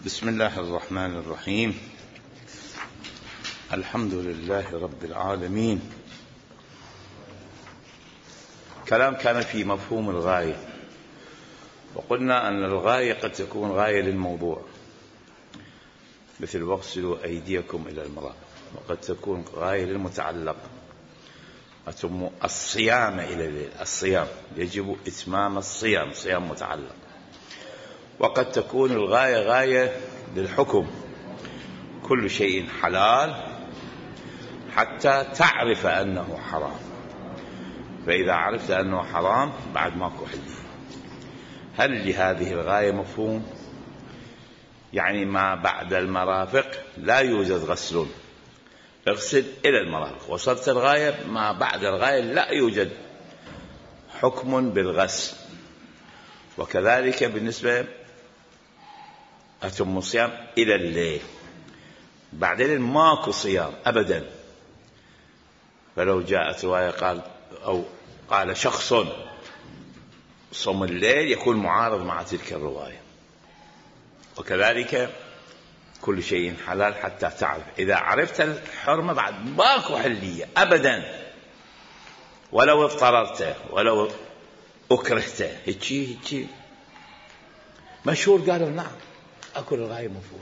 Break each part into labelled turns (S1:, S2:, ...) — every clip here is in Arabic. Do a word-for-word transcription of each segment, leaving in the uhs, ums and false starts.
S1: بسم الله الرحمن الرحيم. الحمد لله رب العالمين. كلام كان في مفهوم الغاية، وقلنا أن الغاية قد تكون غاية للموضوع مثل واغسلوا أيديكم إلى المرافق، وقد تكون غاية للمتعلق أتم الصيام إلى الليل، الصيام يجب إتمام الصيام، صيام متعلق. وقد تكون الغاية غاية للحكم، كل شيء حلال حتى تعرف أنه حرام، فإذا عرفت أنه حرام بعد ماكو حل. هل لهذه الغاية مفهوم؟ يعني ما بعد المرافق لا يوجد غسل، اغسل إلى المرافق، وصلت الغاية. ما بعد الغاية لا يوجد حكم بالغسل. وكذلك بالنسبة أتم الصيام إلى الليل، بعدين ماكو صيام أبدا. فلو جاءت رواية قال أو قال شخص صوم الليل يكون معارض مع تلك الرواية. وكذلك كل شيء حلال حتى تعرف، إذا عرفت الحرمة بعد ماكو حلية أبدا، ولو اضطررت ولو أكرهت. هيجي هيجي مشهور قالوا نعم أكل الغاية مفهوم.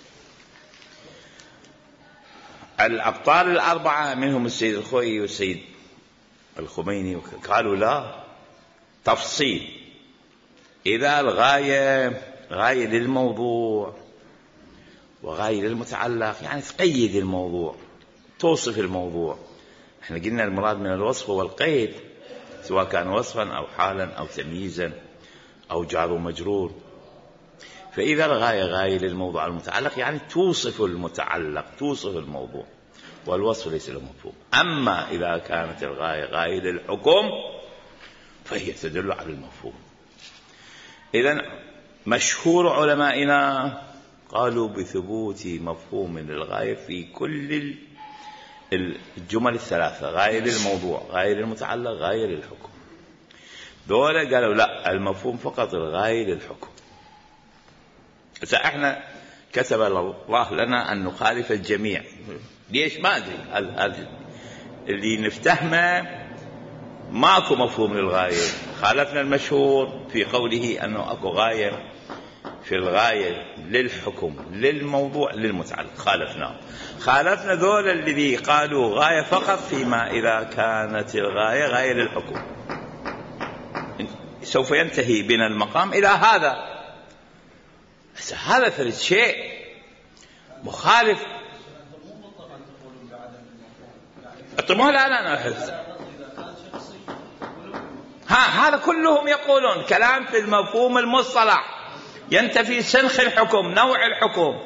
S1: الأبطال الأربعة منهم السيد الخوئي والسيد الخميني قالوا لا، تفصيل. إذا الغاية غاية للموضوع وغاية للمتعلق، يعني تقيد الموضوع، توصف الموضوع. احنا قلنا المراد من الوصف هو القيد، سواء كان وصفا أو حالا أو تمييزا أو جار ومجرور. فإذا الغاية غاية للموضوع المتعلق يعني توصف المتعلق، توصف الموضوع، والوصف ليس له مفهوم. أما إذا كانت الغاية غاية للحكم فهي تدل على المفهوم. إذن مشهور علمائنا قالوا بثبوت مفهوم للغاية في كل الجمل الثلاثة، غاية للموضوع، غاية للمتعلق، غاية للحكم. دول قالوا لا، المفهوم فقط الغاية للحكم. فإحنا كتب الله لنا أن نخالف الجميع. ليش؟ ما أدري. اللي نفتهمه ماكو مفهوم للغاية. خالفنا المشهور في قوله أنه أكو غاية في الغاية للحكم، للموضوع، للمتعلق، خالفناه. خالفنا ذول الذي قالوا غاية فقط فيما إذا كانت الغاية غاية للحكم. سوف ينتهي بنا المقام إلى هذا. هذا ثالث شيء مخالف. الطموح لا لا نحس. ها هذا كلهم يقولون كلام في المفهوم المصطلح، ينتفي سنخ الحكم، نوع الحكم.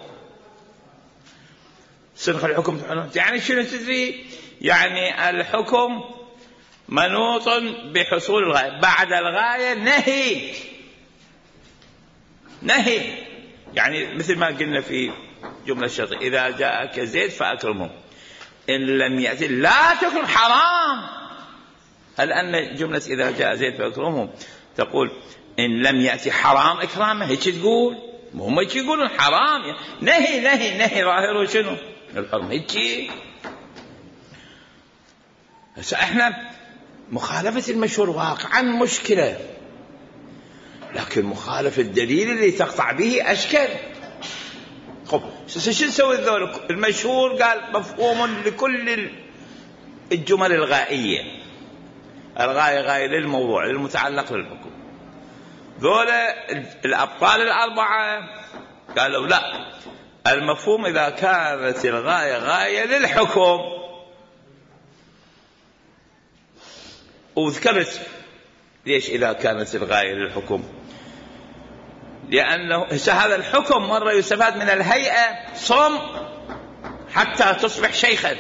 S1: سنخ الحكم يعني شنو تدري؟ يعني الحكم منوط بحصول الغاية، بعد الغاية نهي. نهي يعني مثل ما قلنا في جملة الشرط، إذا جاءك زيد فأكرمه، إن لم يأتي لا تكرم، حرام. هل أن جملة إذا جاء زيد فأكرمه تقول إن لم يأتي حرام إكرامه؟ هيك تقول؟ هم هيك يقولون حرام. نهي نهي نهي ظاهره شنو؟ الحرم. هيك هسه احنا مخالفة المشهور واقعا مشكلة، لكن مخالفة الدليل اللي تقطع به أشكال. خب شو نسوي ذول؟ المشهور قال مفهوم لكل الجمل الغائية، الغاية غاية للموضوع، للمتعلق، للحكم. ذول الأبطال الأربعة قالوا لا، المفهوم إذا كانت الغاية غاية للحكم. وذكرت ليش إذا كانت الغاية للحكم؟ لأنه هذا الحكم مرة يستفاد من الهيئة، صم حتى تصبح شيخا،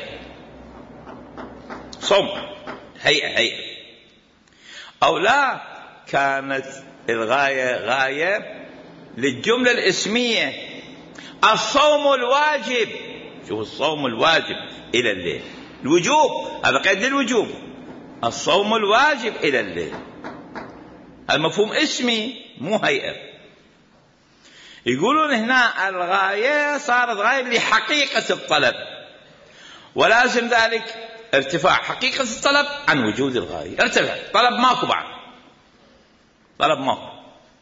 S1: صم هيئة هيئة. أو لا، كانت الغاية غاية للجملة الاسمية، الصوم الواجب. شوف الصوم الواجب إلى الليل، الوجوب، هذا قيد للوجوب، الصوم الواجب إلى الليل. المفهوم اسمي مو هيئة. يقولون هنا الغاية صارت غاية لحقيقة الطلب، ولازم ذلك ارتفاع حقيقة الطلب عن وجود الغاية. ارتفع طلب ماكو بعد، طلب ماكو.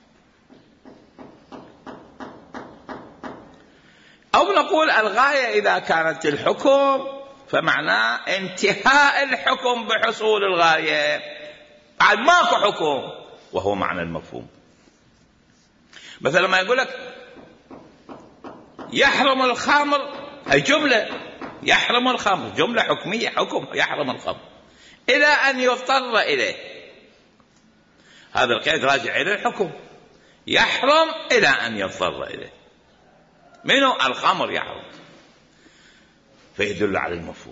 S1: أو نقول الغاية إذا كانت الحكم فمعناه انتهاء الحكم بحصول الغاية، بعد ماكو حكم، وهو معنى المفهوم. مثلا ما يقول لك يحرم الخمر، هي جملة يحرم الخمر، جملة حكمية، حكم يحرم الخمر إلى أن يضطر إليه. هذا القيد راجع إلى الحكم، يحرم إلى أن يضطر إليه. منو؟ الخمر يحرم، فيدل على المفهوم.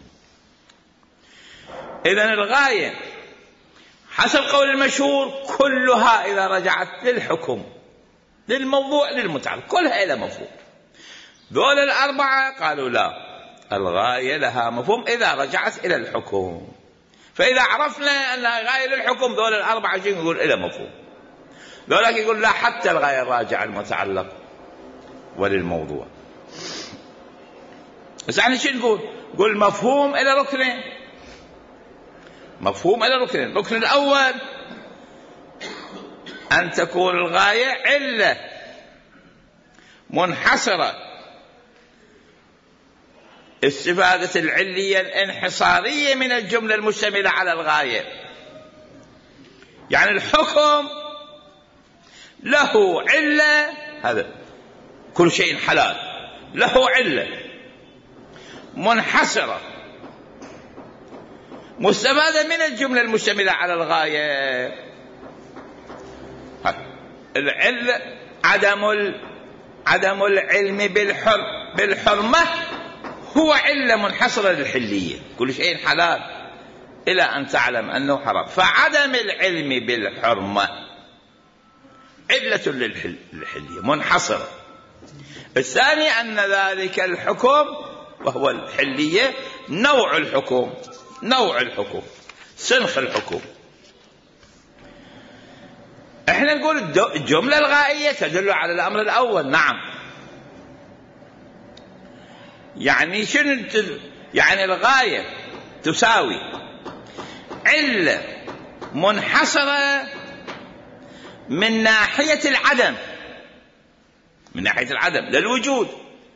S1: إذن الغاية حسب قول المشهور كلها إذا رجعت للحكم، للموضوع، للمتعلق، كلها إلى مفهوم. ذول الأربعة قالوا لا، الغاية لها مفهوم إذا رجعت إلى الحكم. فإذا عرفنا أنها غاية للحكم، ذول الأربعة جين يقول إلى مفهوم. ذولك يقول لا، حتى الغاية الراجعة المتعلق وللموضوع. بس يعني شو نقول؟ نقول مفهوم إلى ركنين، مفهوم إلى ركنين. الركن الأول أن تكون الغاية علة منحصرة، استفادة العلية الانحصارية من الجملة المشتملة على الغاية. يعني الحكم له علة، هذا كل شيء حلال له علة منحصرة مستفادة من الجملة المشتملة على الغاية. العلة عدم عدم العلم بالحر بالحرمة هو علة منحصرة للحلية، كل شيء حلال إلى أن تعلم أنه حرام، فعدم العلم بالحرمة علة للحلية منحصرة. الثاني أن ذلك الحكم وهو الحلية نوع الحكم، نوع الحكم سنخ الحكم. احنا نقول الجملة الغائية تدل على الأمر الأول. نعم، يعني شنو؟ يعني الغاية تساوي علة منحصرة من ناحية العدم، من ناحية العدم للوجود،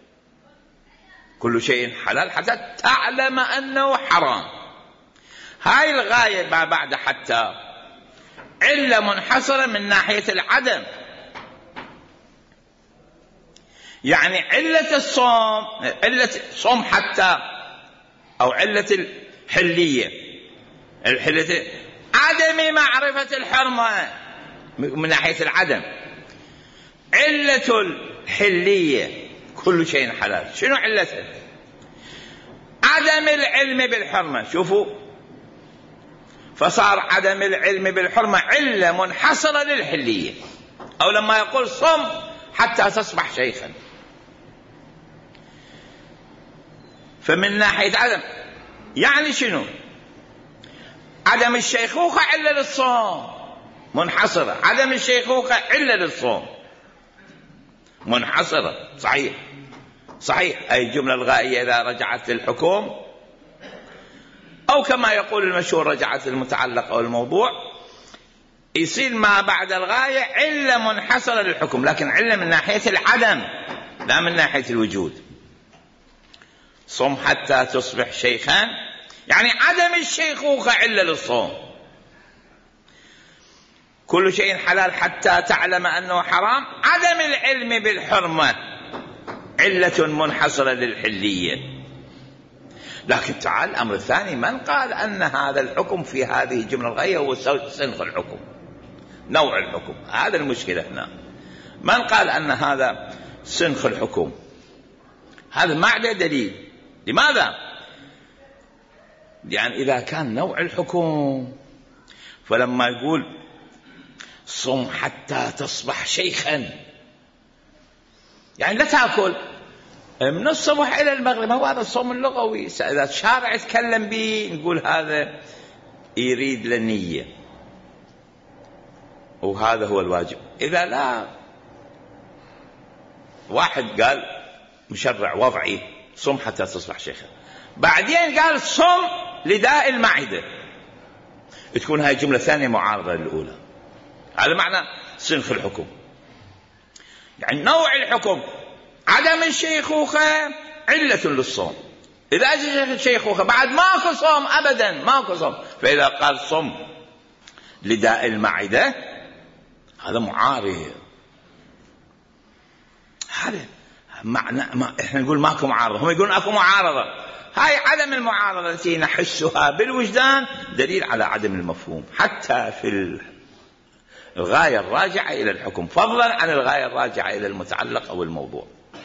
S1: كل شيء حلال حتى تعلم أنه حرام. هاي الغاية ما بعد حتى علة منحصرة من ناحية العدم. يعني علة الصوم، علة صوم حتى، أو علة الحلية، الحلية عدم معرفة الحرمة من ناحية العدم. علة الحلية كل شيء حلال، شنو علته؟ عدم العلم بالحرمة. شوفوا، فصار عدم العلم بالحرمة علة منحصرة للحلية. أو لما يقول صم حتى تصبح شيخا، فمن ناحية عدم يعني شنو؟ عدم الشيخوخة علة للصوم منحصرة، عدم الشيخوخة علة للصوم منحصرة. صحيح صحيح، أي الجملة الغائية إذا رجعت للحكم، أو كما يقول المشهور رجعت المتعلق أو الموضوع، يصير ما بعد الغاية علة منحصرة للحكم، لكن علة من ناحية العدم لا من ناحية الوجود. صم حتى تصبح شيخا، يعني عدم الشيخوخة علة للصوم. كل شيء حلال حتى تعلم أنه حرام، عدم العلم بالحرمة علة منحصرة للحلية. لكن تعال الأمر الثاني، من قال أن هذا الحكم في هذه الجملة الغائية هو سنخ الحكم، نوع الحكم؟ هذا المشكلة هنا. من قال أن هذا سنخ الحكم؟ هذا ما عنده دليل. لماذا؟ يعني إذا كان نوع الحكم، فلما يقول صم حتى تصبح شيخا، يعني لا تأكل من الصبح إلى المغرب، هو هذا الصوم اللغوي. إذا الشارع يتكلم به نقول هذا يريد للنية وهذا هو الواجب. إذا لا واحد قال مشرع وضعي صم حتى تصبح شيخا، بعدين قال صم لداء المعدة، تكون هاي جملة ثانية معارضة للأولى. هذا معنى سنخ الحكم، يعني نوع الحكم عدم الشيخوخة علة للصوم. إذا أجل الشيخوخة بعد ماكو صوم أبدا، ماكو صوم. فإذا قال صم لداء المعدة هذا معارض. هذا معنى ما احنا نقول ماكو معارضة، هم يقولون اكو معارضة. هاي عدم المعارضة التي نحسها بالوجدان دليل على عدم المفهوم حتى في الغاية الراجعة إلى الحكم، فضلا عن الغاية الراجعة إلى المتعلق أو الموضوع.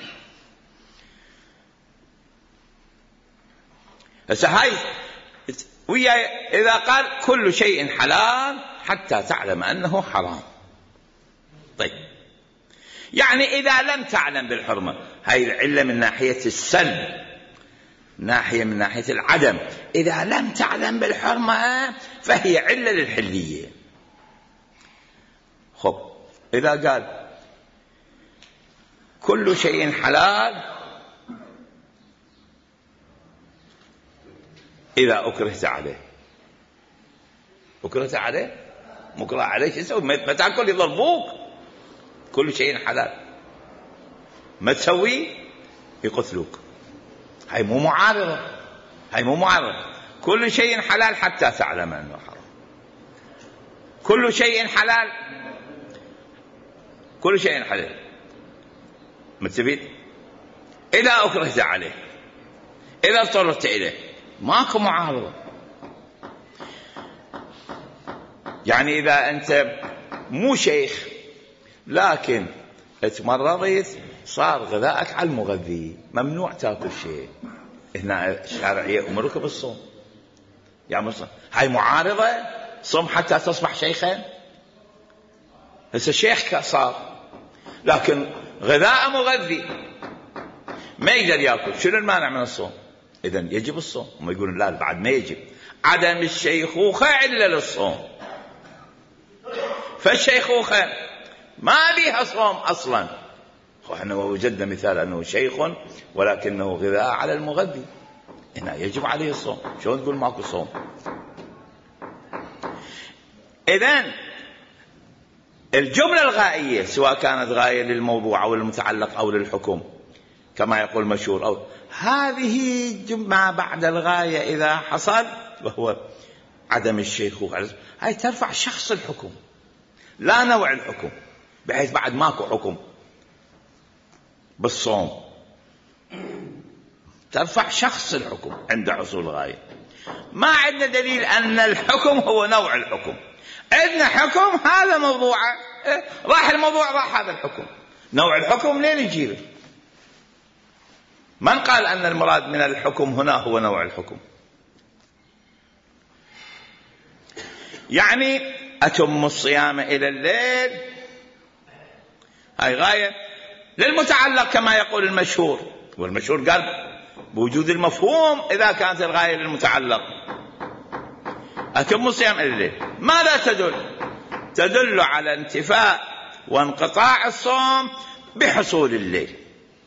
S1: هسه هاي ويا إذا قال كل شيء حلال حتى تعلم أنه حرام. طيب يعني إذا لم تعلم بالحرمة، هاي العلة من ناحية السلب، ناحية من ناحية العدم. إذا لم تعلم بالحرمة فهي علة للحلية. خب إذا قال كل شيء حلال إذا أكرهت عليه، أكرهت عليه مكره عليه شو يسوي؟ ما تاكل يضربوك. كل شيء حلال ما تسوي يقتلوك. هاي مو معارضة، هاي مو معارضة. كل شيء حلال حتى تعلم أنه حرام. كل شيء حلال، كل شيء حلال متفق. إذا أكرهت عليه، إذا اضطررت إليه، ماكو معارضة. يعني إذا أنت مو شيخ لكن اتمرضت صار غذائك على المغذي، ممنوع تاكل شيء، هنا الشارع يأمرك بالصوم. يعني هاي معارضة، صم حتى تصبح شيخا. هسه شيخ صار لكن غذاء مغذي ما يقدر ياكل، شنو المانع من الصوم؟ إذن يجب الصوم. هم يقولون لا بعد ما يجب، عدم الشيخوخة علة للصوم. فالشيخوخة ما بيها صوم أصلا. احنا وجدنا مثال أنه شيخ ولكنه غذاء على المغذي، هنا يجب عليه الصوم. شلون تقول ماكو صوم؟ إذن الجملة الغائية سواء كانت غاية للموضوع أو للمتعلق أو للحكم كما يقول مشهور، أو هذه ما بعد الغاية إذا حصل وهو عدم الشيخوخة، هاي ترفع شخص الحكم لا نوع الحكم، بحيث بعد ماكو حكم بالصوم، ترفع شخص الحكم عند حصول الغاية. ما عندنا دليل أن الحكم هو نوع الحكم. عندنا حكم هذا موضوعه، راح الموضوع راح هذا الحكم. نوع الحكم لين نجيبه. من قال أن المراد من الحكم هنا هو نوع الحكم؟ يعني أتم الصيام إلى الليل، هاي غاية للمتعلق كما يقول المشهور، والمشهور قال بوجود المفهوم إذا كانت الغاية للمتعلق. أتم الصيام إلى الليل ماذا تدل؟ تدل على انتفاء وانقطاع الصوم بحصول الليل.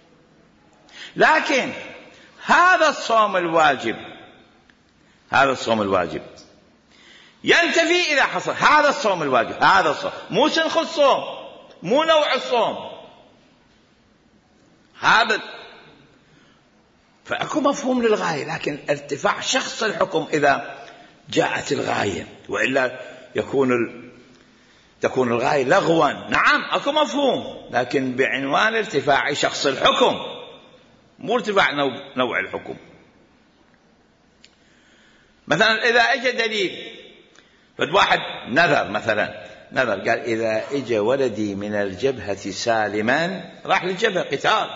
S1: لكن هذا الصوم الواجب، هذا الصوم الواجب ينتفي إذا حصل هذا الصوم الواجب، هذا الصوم مو سنخ الصوم، مو نوع الصوم هذا. فأكو مفهوم للغاية، لكن ارتفاع شخص الحكم إذا جاءت الغاية، وإلا يكون ال... تكون الغاية لغوا. نعم أكو مفهوم، لكن بعنوان ارتفاع شخص الحكم، مو ارتفاع نوع, نوع الحكم. مثلا إذا اجى دليل فد واحد نذر، مثلا نذر قال إذا اجى ولدي من الجبهة سالما، راح للجبهة قتال،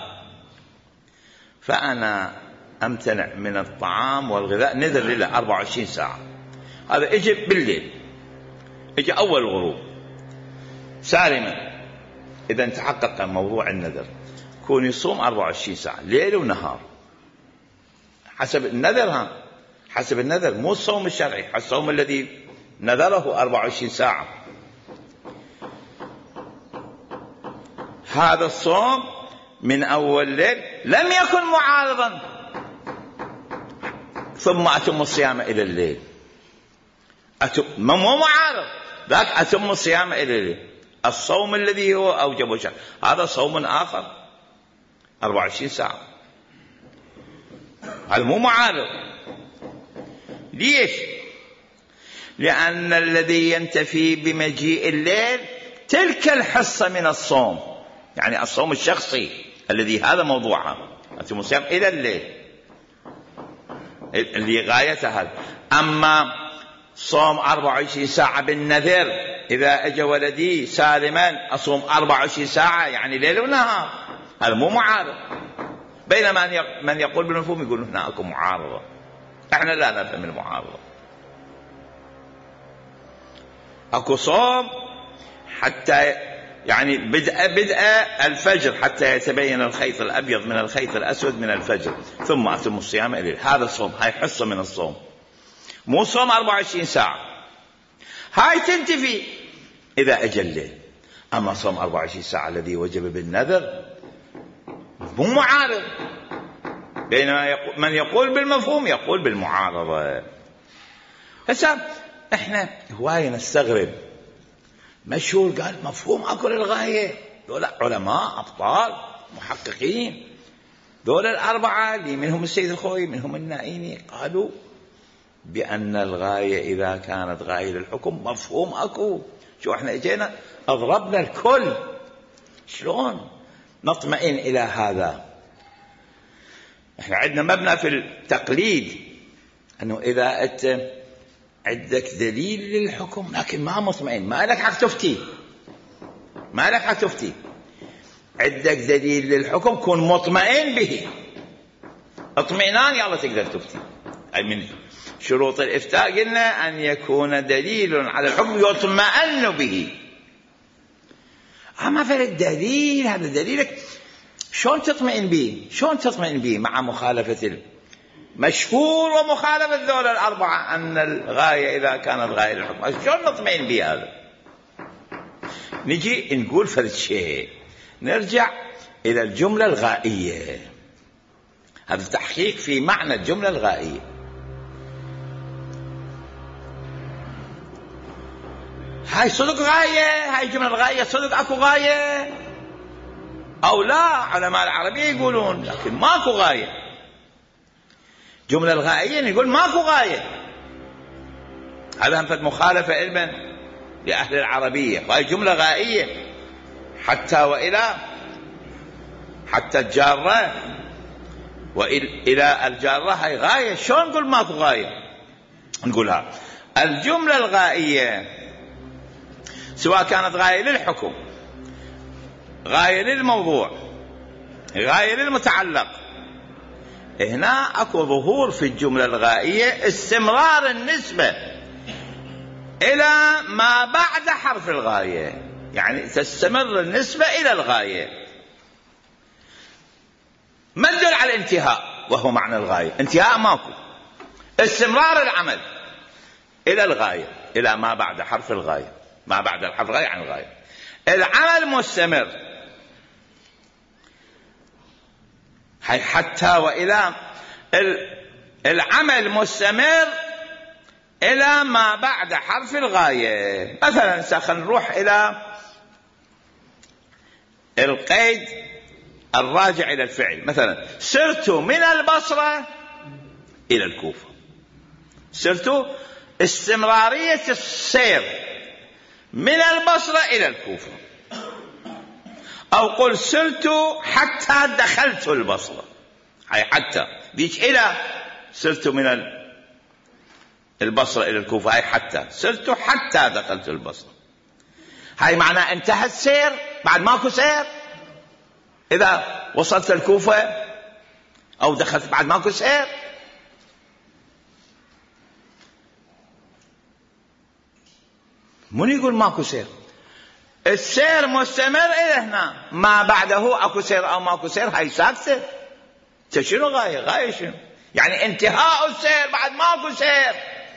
S1: فأنا أمتنع من الطعام والغذاء، نذر لله أربعة وعشرين ساعة. هذا اجى بالليل، اجى أول الغروب سالما، إذا تحقق موضوع النذر كون يصوم أربعة وعشرين ساعة ليل ونهار حسب النذر، ها حسب النذر، مو الصوم الشرعي، الصوم الذي نذره أربعة وعشرين ساعة. هذا الصوم من أول الليل لم يكن معارضا، ثم أتم الصيام إلى الليل. أتم مو معارض، ذاك أتم الصيام إلى الليل. الصوم الذي هو أوجب شهر هذا صوم آخر أربعة وعشرين ساعة، هذا مو معارض. ليش؟ لأن الذي ينتفي بمجيء الليل تلك الحصة من الصوم، يعني الصوم الشخصي الذي هذا موضوعها، أتم الصيام إلى الليل اللي غايته هذا. أما صوم أربعة وعشرين ساعة بالنذر، إذا أجى ولدي سالما أصوم أربعة وعشرين ساعة يعني ليل ونهار، هذا مو معارض. بينما من يقول بالمفهوم يقول هنا أكو معارضة، احنا لا نفهم المعارضة. أكو صوم حتى يعني بدأ بدأ الفجر حتى يتبين الخيط الأبيض من الخيط الأسود من الفجر، ثم أتم الصيام إليه. هذا الصوم، هاي حصة من الصوم، مو صوم أربعة وعشرين ساعة، هاي تنتفي إذا أجى الليل. أما صوم أربعة وعشرين ساعة الذي وجب بالنذر مو معارض، بينما يقول من يقول بالمفهوم يقول بالمعارضة. هسا احنا هواية نستغرب، مشهور قال مفهوم أكل الغاية، دول علماء أبطال محققين، دول الأربعة اللي منهم السيد الخوي منهم النائيني قالوا بأن الغاية إذا كانت غاية للحكم مفهوم أكو. شو احنا اجينا أضربنا الكل، شلون نطمئن إلى هذا؟ احنا عندنا مبنى في التقليد أنه إذا أنت عندك دليل للحكم لكن ما مطمئن، ما لك حق تفتي، ما لك حق تفتي. عندك دليل للحكم كن مطمئن به، اطمئنان يلا تقدر تفتي. أي من شروط الإفتاء قلنا أن يكون دليل على الحكم يطمئن به. أما في الدليل هذا دليلك شلون تطمئن به؟ شلون تطمئن به مع مخالفة مشهور ومخالفة ذول الأربعة أن الغاية إذا كانت غاية للحكم؟ شلون نطمئن به هذا؟ نجي نقول فرد شيء، نرجع إلى الجملة الغائية. هذا تحقيق في معنى الجملة الغائية. هاي صدق غاية؟ هاي الجملة الغائية صدق أكو غاية أو لا؟ علماء العربية يقولون لكن ماكو غاية. جملة الغائية يقول ماكو غاية، هذا هم فد مخالفة علما لأهل العربية. هاي جملة غائية حتى وإلى، حتى الجارة وإلى الجارة هاي غاية. شلون نقول ماكو غاية؟ نقولها الجملة الغائية سواء كانت غاية للحكم، غاية للموضوع، غاية للمتعلق، هنا أكو ظهور في الجملة الغائية استمرار النسبة إلى ما بعد حرف الغاية، يعني تستمر النسبة إلى الغاية. ما تدل على الانتهاء وهو معنى الغاية؟ انتهاء ماكو، استمرار العمل إلى الغاية، إلى ما بعد حرف الغاية، ما بعد الحرف الغاية عن الغاية. العمل مستمر، هي حتى وإلى العمل مستمر إلى ما بعد حرف الغاية. مثلا سنروح إلى القيد الراجع إلى الفعل، مثلا سرت من البصرة إلى الكوفة، سرت استمرارية السير من البصرة إلى الكوفة. أو قل سرت حتى دخلت البصرة، هاي حتى ديش إلى سرت من البصرة إلى الكوفة، هاي حتى سرت حتى دخلت البصرة، هاي معناه انتهى السير بعد ماكو سير. إذا وصلت الكوفة أو دخلت بعد ماكو سير. من يقول ماكو سير؟ السير مستمر إلى هنا، ما بعده أكو سير أو ماكو سير هاي ساكتة. شنو غاية؟ غاية شنو؟ يعني انتهاء السير بعد ماكو سير،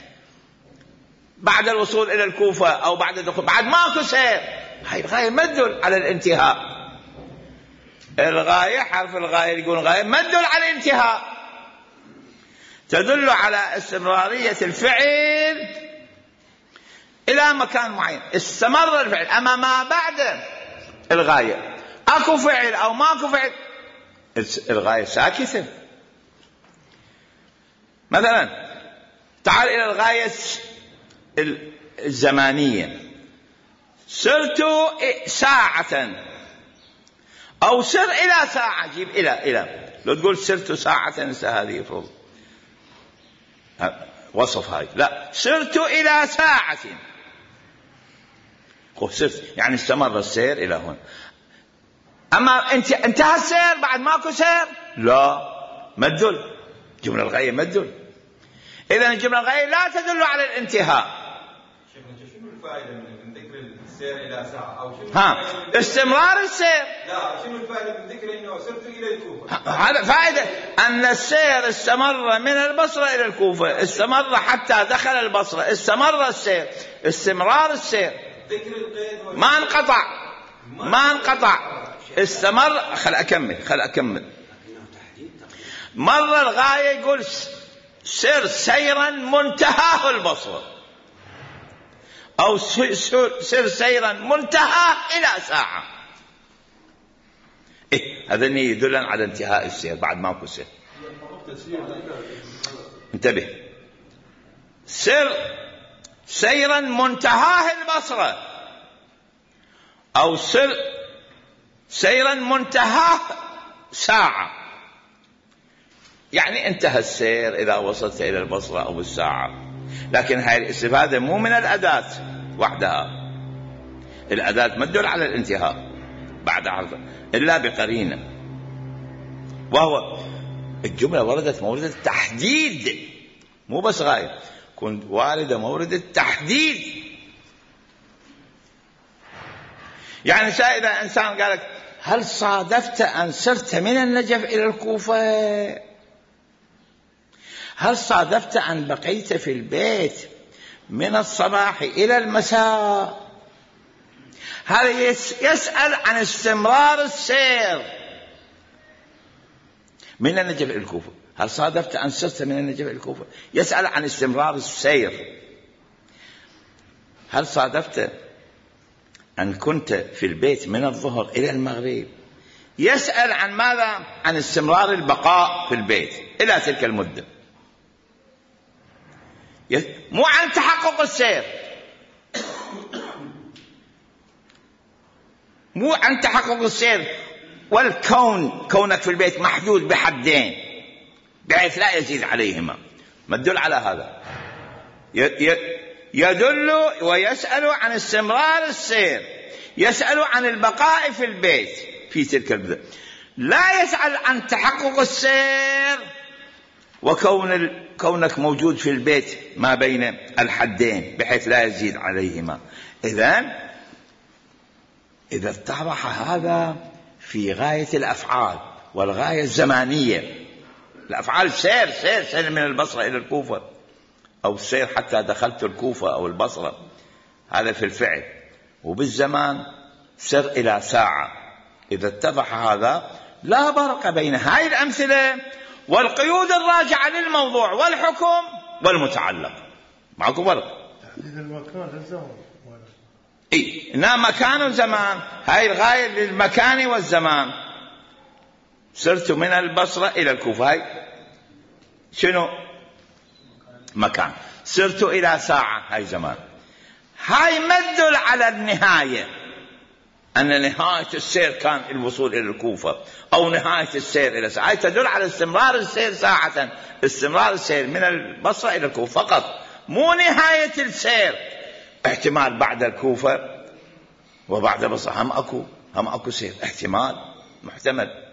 S1: بعد الوصول إلى الكوفة أو بعد الدخول بعد ماكو سير، هاي الغاية ما تدل على الانتهاء. الغاية حرف الغاية يقول غاية ما تدل على الانتهاء، تدل على استمرارية الفعل إلى مكان معين، استمر الفعل. أما ما بعد الغاية أكو فعل أو ماكو فعل، الغاية ساكتة. مثلا تعال إلى الغاية الزمانية، سرت ساعة أو سر إلى ساعة، جيب إلى إلى لو تقول سرت ساعة هذه يفرض وصف هاي، لا سرت إلى ساعة، سرت يعني استمر السير إلى هنا. أما انت انتهى السير بعد ماكو سير، لا ما تدل، جملة الغاية ما تدل. إذن الجملة الغاية لا تدل على الانتهاء.
S2: شنو الفائدة من ذكر السير إلى ساعة أو شنو
S1: ها استمرار السير؟
S2: لا شنو الفائدة من ذكر إنه سرت إلى الكوفة؟
S1: هذا فائدة أن السير استمر من البصرة إلى الكوفة، استمر حتى دخل البصرة، استمر السير، استمرار السير
S2: ذكر القيد
S1: ما انقطع ما انقطع استمر. خل أكمل خل أكمل مرة الغاية يقول سر سيرا منتهاه البصرة، أو سر سيرا منتهى إلى ساعة، إيه هذا يدل على انتهاء السير بعد ماكو سير. انتبه، سر سيرا منتهاه البصرة أو سر سيرا منتهاه ساعة، يعني انتهى السير إذا وصلت إلى البصرة أو الساعة. لكن هاي الاستفادة مو من الأداة وحدها، الأداة ما تدل على الانتهاء بعد عرض إلا بقرينة، وهو الجملة وردت مورد التحديد، مو بس غاية، كنت واردة مورد التحديد. يعني إذا إنسان قالك هل صادفت أن سرت من النجف إلى الكوفة؟ هل صادفت أن بقيت في البيت من الصباح إلى المساء؟ هذا يسأل عن استمرار السير من النجف إلى الكوفة. هل صادفت أن سرت من النجف إلى الكوفة؟ يسأل عن استمرار السير. هل صادفت أن كنت في البيت من الظهر إلى المغرب؟ يسأل عن ماذا؟ عن استمرار البقاء في البيت إلى تلك المدة، مو عن تحقق السير، مو عن تحقق السير والكون، كونك في البيت محدود بحدين بحيث لا يزيد عليهما، ما تدل على هذا. يدل ويسأل عن استمرار السير، يسأل عن البقاء في البيت في تلك المدة، لا يسأل عن تحقق السير وكون كونك موجود في البيت ما بين الحدين بحيث لا يزيد عليهما. إذن إذا اتضح هذا في غاية الأفعال والغاية الزمانية، الأفعال سير سير سير من البصرة إلى الكوفة، أو السير حتى دخلت الكوفة أو البصرة، هذا في الفعل. وبالزمان سر إلى ساعة. إذا اتضح هذا لا فرق بين هاي الأمثلة والقيود الراجعة للموضوع والحكم والمتعلق، معكم فرق.
S3: تحديد المكان والزمان.
S1: إيه إنما مكان وزمان، هاي الغاية للمكان والزمان. سرت من البصرة إلى الكوفة، هاي شنو؟ مكان. سرت إلى ساعة، هاي زمان. هاي ما تدل على النهاية، أن نهاية السير كان الوصول إلى الكوفة أو نهاية السير إلى ساعة، هاي تدل على استمرار السير ساعة، استمرار السير من البصرة إلى الكوفة فقط، مو نهاية السير. احتمال بعد الكوفة وبعد البصرة هم أكو هم أكو سير، احتمال محتمل.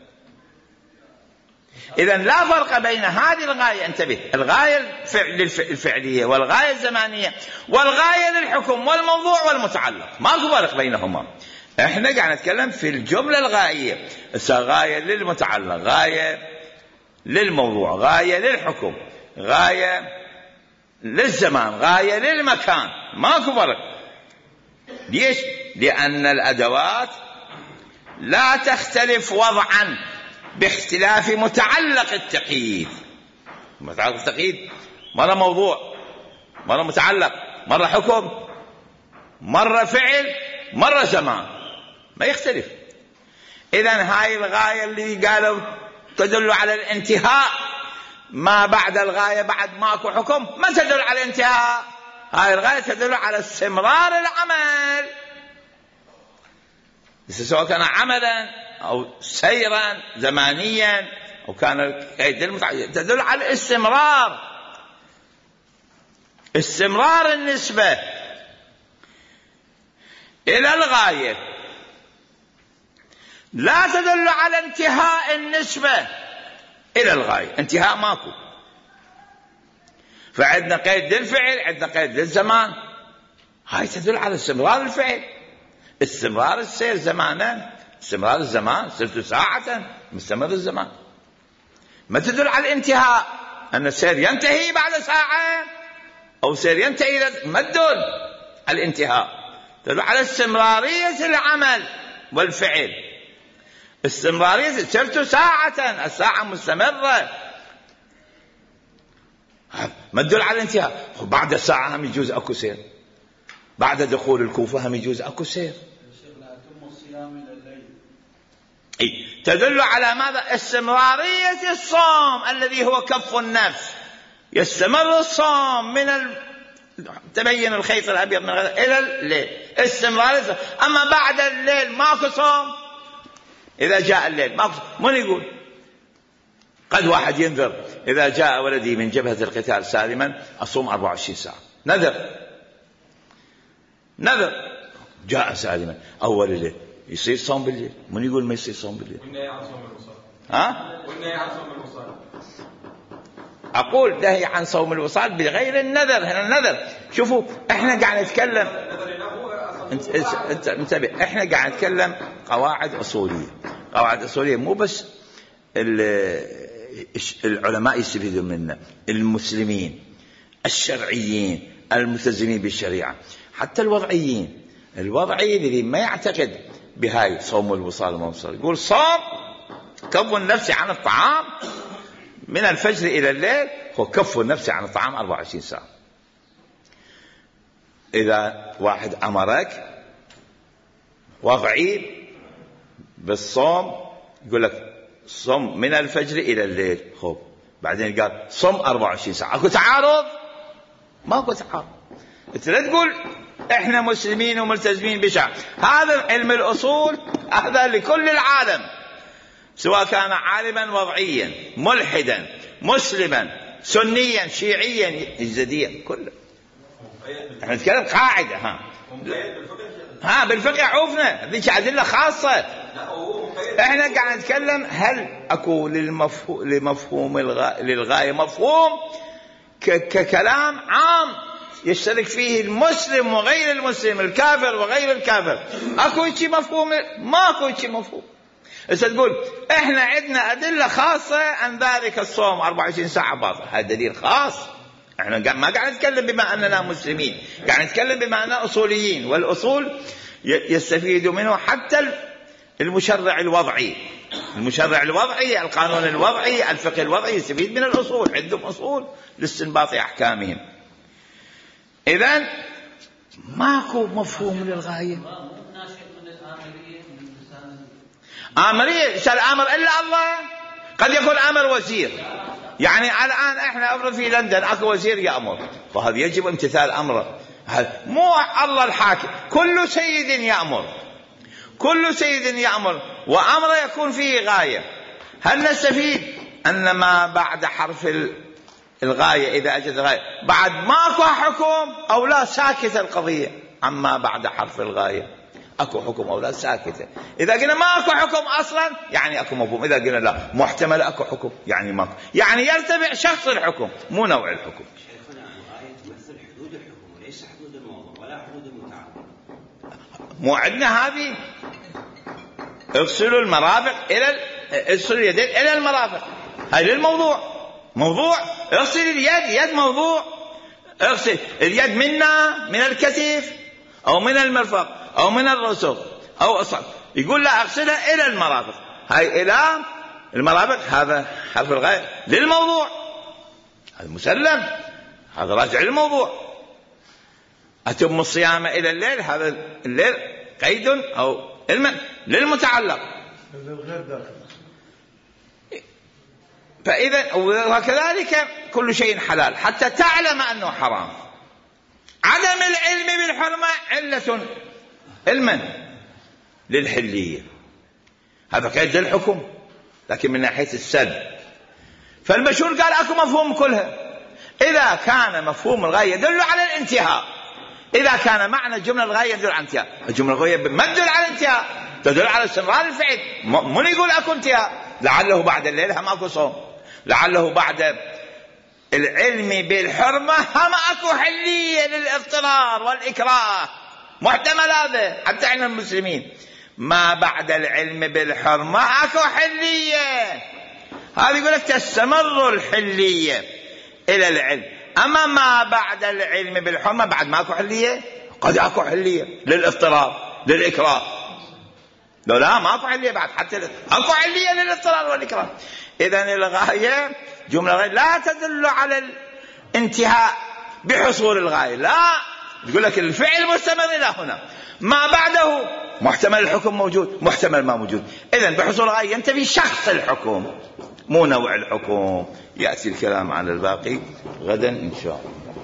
S1: إذن لا فرق بين هذه الغاية، انتبه، الغاية الفعلية والغاية الزمانية والغاية للحكم والموضوع والمتعلق، ماكو فرق بينهما. احنا قاعد نتكلم في الجملة الغائية، غاية للمتعلق، غاية للموضوع، غاية للحكم، غاية للزمان، غاية للمكان، ماكو فرق. ليش؟ لأن الأدوات لا تختلف وضعا باختلاف متعلق التقييد. متعلق التقييد مرة موضوع، مرة متعلق، مرة حكم، مرة فعل، مرة زمان، ما يختلف. إذن هاي الغاية اللي قالوا تدل على الانتهاء، ما بعد الغاية بعد ماكو حكم، ما تدل على الانتهاء. هاي الغاية تدل على استمرار العمل، سواء كان عملا أو سيرا زمانيا أو كان القيد المتعين، تدل على الاستمرار. استمرار النسبة إلى الغاية لا تدل على انتهاء النسبة إلى الغاية، انتهاء ماكو. فعندنا قيد للفعل، عندنا قيد للزمان، هاي تدل على استمرار الفعل، استمرار السير زمانا، استمرار الزمان، سرت ساعة، مستمر الزمان. ما تدل على الانتهاء، أن السير ينتهي بعد ساعة أو سير ينتهي، ما تدل على الانتهاء، تدل على استمرارية العمل والفعل. استمرارية، سرت ساعة، الساعة مستمرة، ما تدل على الانتهاء. بعد الساعة هم يجوز أكو سير، بعد دخول الكوفة هم يجوز أكو سير. إيه؟ تدل على ماذا؟ استمرارية الصوم الذي هو كف النفس، يستمر الصوم من ال... تبين الخيط الأبيض من الغد إلى الليل، استمرارية. أما بعد الليل ماكو صوم، إذا جاء الليل ماكو صوم. من يقول؟ قد واحد ينذر إذا جاء ولدي من جبهة القتال سالما أصوم أربعة وعشرين ساعة، نذر نذر جاء سالما أول الليل، يصير صوم بالليل. من يقول ما يصير صوم بالليل؟
S2: والنهي عن صوم الوصال.
S1: ها؟
S2: والنهي عن صوم الوصال.
S1: أقول نهي عن صوم الوصال بغير النذر. هنا النذر، شوفوا احنا قاعد نتكلم، انت انت انتبه، احنا قاعد نتكلم قواعد أصولية، قواعد أصولية مو بس العلماء يستفيدون منا، المسلمين الشرعيين الملتزمين بالشريعة، حتى الوضعيين. الوضعي الذي ما يعتقد بهاي صوم الوصال وما وصال، يقول صوم كف النفس عن الطعام من الفجر إلى الليل هو كف النفس عن الطعام أربعة وعشرين ساعة. إذا واحد أمرك وضعي بالصوم يقول لك صم من الفجر إلى الليل، خب بعدين قال صم أربعة وعشرين ساعة، أكو تعارض؟ ما أكو تعارض. أنت لا تقول إحنا مسلمين وملتزمين بشرع. هذا علم الأصول، هذا لكل العالم، سواء كان عالما وضعيا، ملحدا، مسلما، سنيا، شيعيا، يزيديا، كله. احنا نتكلم قاعدة. ها ها بالفقه عوفنا ذيك أدلة خاصة. احنا قاعد نتكلم هل اكو للمفهوم لمفهوم الغاية للغاية مفهوم ككلام عام يشترك فيه المسلم وغير المسلم، الكافر وغير الكافر. اكو شيء مفهوم؟ ماكو شيء مفهوم. إذا تقول احنا عندنا أدلة خاصة عن ذلك الصوم أربعة وعشرين ساعة باطل، هذا دليل خاص. احنا ما قاعد نتكلم بما أننا مسلمين، قاعد نتكلم بما أننا أصوليين، والأصول يستفيد منه حتى المشرع الوضعي. المشرع الوضعي، القانون الوضعي، الفقه الوضعي يستفيد من الأصول، عندهم أصول لاستنباط أحكامهم. إذن ماكو مفهوم للغاية. آمرية سأل آمر إلا الله، قد يكون آمر وزير. يعني الآن إحنا أفرض في لندن أكو وزير يأمر، فهذا يجب امتثال أمره. مو الله الحاكم، كل سيد يأمر، كل سيد يأمر وأمره يكون فيه غاية. هل نستفيد أن ما بعد حرف الغاية إذا أجد غاية بعد ماكو حكم أو لا؟ ساكتة القضية عما بعد حرف الغاية، أكو حكم أو لا؟ ساكتة. إذا قلنا ما أكو حكم أصلا يعني أكو مفهوم، إذا قلنا لا محتمل أكو حكم يعني ماكو، يعني يرتفع شخص الحكم مو نوع الحكم.
S3: شيخنا الغاية تمثل حدود الحكم وليس حدود الموضوع ولا حدود المتعلق.
S1: مو عندنا هذه اغسلوا المرافق إلى اغسلوا اليدين إلى المرافق، هاي للموضوع. موضوع اغسل اليد، يد موضوع. اغسل اليد منا من الكتف أو من المرفق أو من الرسغ أو أصل، يقول لا أقصدها إلى المرافق، هاي إلى المرافق هذا حرف الغاية للموضوع، هذا مسلم، هذا راجع للموضوع. أتم الصيام إلى الليل، هذا الليل قيد أو علم للمتعلق. فإذا وكذلك كل شيء حلال حتى تعلم أنه حرام. عدم العلم بالحرمة علة علما للحلية، هذا قيد للحكم لكن من ناحية السلب. فالمشهور قال أكو مفهوم كلها، إذا كان مفهوم الغاية يدل على الانتهاء، إذا كان معنى الجملة الغاية يدل على الانتهاء، الجملة الغاية ما تدل على الانتهاء، تدل على استمرار الفعل. من يقول أكو انتهاء؟ لعله بعد الليل هم أكو صوم، لعله بعد العلم بالحرمة هم أكو حلية للاضطرار والإكراه، محتمل هذا حتى عند المسلمين. ما بعد العلم بالحرمة أكو حلية، هذا يقول لك تستمر الحلية إلى العلم. أما ما بعد العلم بالحرمة بعد ما أكو حلية، قد أكو حلية للاضطرار للإكراه، لو لا ما أكو حلية بعد، حتى أكو حلية للاضطرار والإكراه. إذن الغاية جملة غاية لا تدل على الانتهاء بحصول الغاية، لا، يقول لك الفعل مستمر إلى هنا، ما بعده محتمل الحكم موجود، محتمل ما موجود. إذن بحصول الغاية ينتفي شخص الحكم مو نوع الحكم. يأتي الكلام على الباقي غدا إن شاء الله.